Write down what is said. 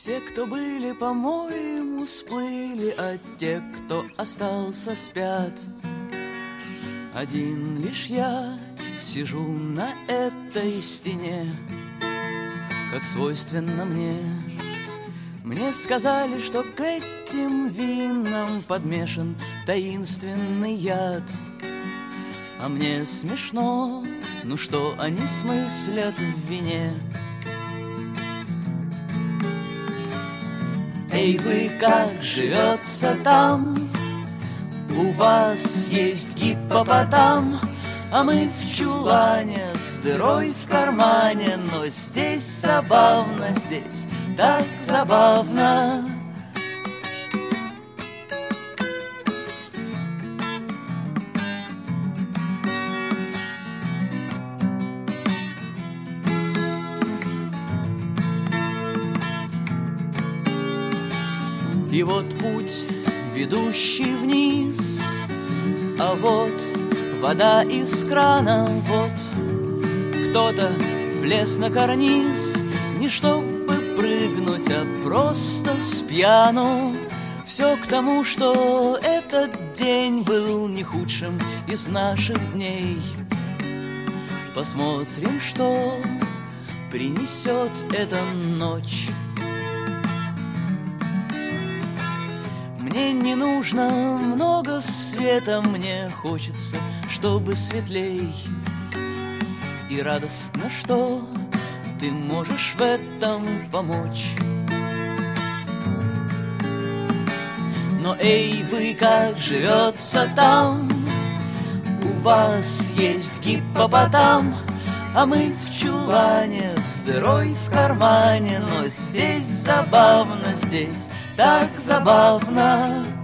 Все, кто были, по-моему, сплыли, а те, кто остался, спят. Один лишь я сижу на этой стене, как свойственно мне. Мне сказали, что к этим винам подмешан таинственный яд. А мне смешно, ну что они смыслят в вине? Эй, вы, как живется там? У вас есть гиппопотам, а мы в чулане с дырой в кармане. Но здесь забавно, здесь так забавно. И вот путь, ведущий вниз, а вот вода из крана, вот кто-то влез на карниз, не чтобы прыгнуть, а просто спьяну. Все к тому, что этот день был не худшим из наших дней. Посмотрим, что принесет эта ночь. Мне не нужно много света, мне хочется, чтобы светлей. И радостно, что ты можешь в этом помочь. Но эй, вы, как живется там? У вас есть гиппопотам, а мы в чулане с дырой в кармане. Но здесь забавно, здесь так забавно.